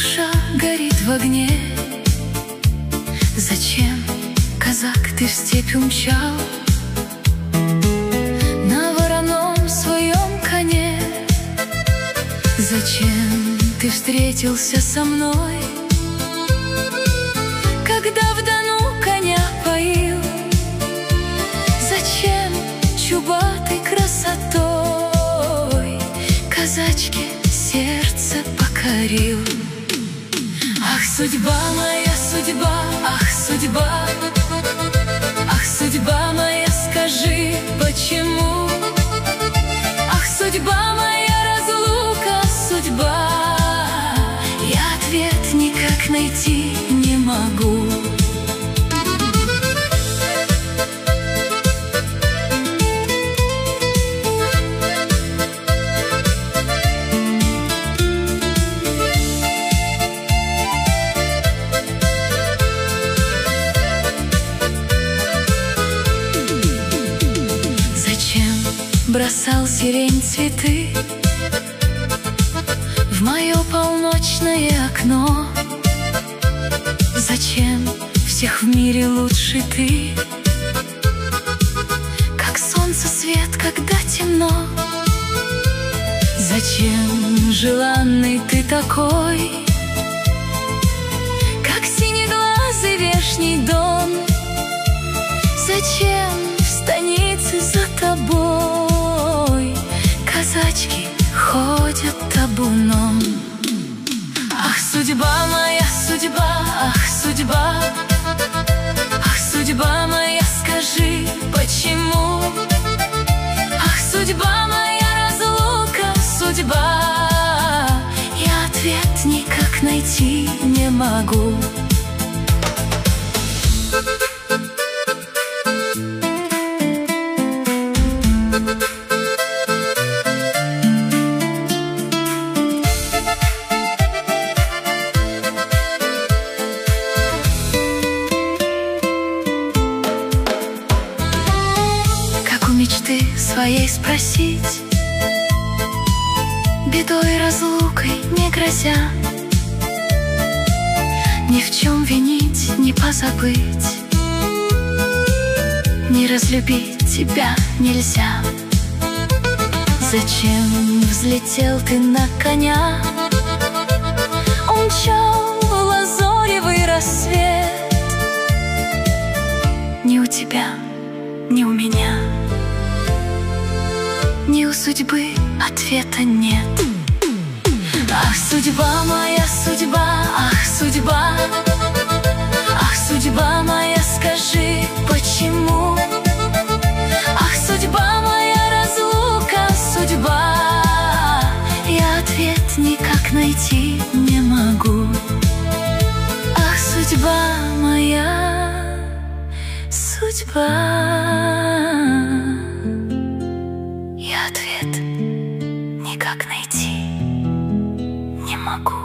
душа горит в огне. Зачем, казак, ты в степь умчал на вороном своем коне? Зачем ты встретился со мной, когда в Дону коня поил? Зачем чубатой красотой казачке сердце покорил? Ах, судьба моя, судьба, ах, судьба, ах, судьба моя, скажи, почему? Ах, судьба моя, разлука, судьба, я ответ никак найти не могу. Бросал сирень цветы в мое полночное окно? Зачем всех в мире лучше ты, как солнце свет, когда темно? Зачем желанный ты такой, как синеглазый вешний Дон? Зачем в станице за тобой казачки ходят табуном? Ах, судьба моя, судьба, ах, судьба, ах, судьба моя, скажи, почему? Ах, судьба моя, разлука, судьба, я ответ никак найти не могу. Мечты своей спросить, бедой разлукой не грозя, ни в чем винить, не позабыть, не разлюбить тебя нельзя. Зачем взлетел ты на коня, умчал в лазоревый рассвет? Ни у тебя, ни у меня, ни у судьбы ответа нет. Ах, судьба моя, судьба, ах, судьба, ах, судьба моя, скажи, почему? Ах, судьба моя, разлука, судьба, я ответ никак найти не могу. Ах, судьба моя, судьба, ответ никак найти не могу.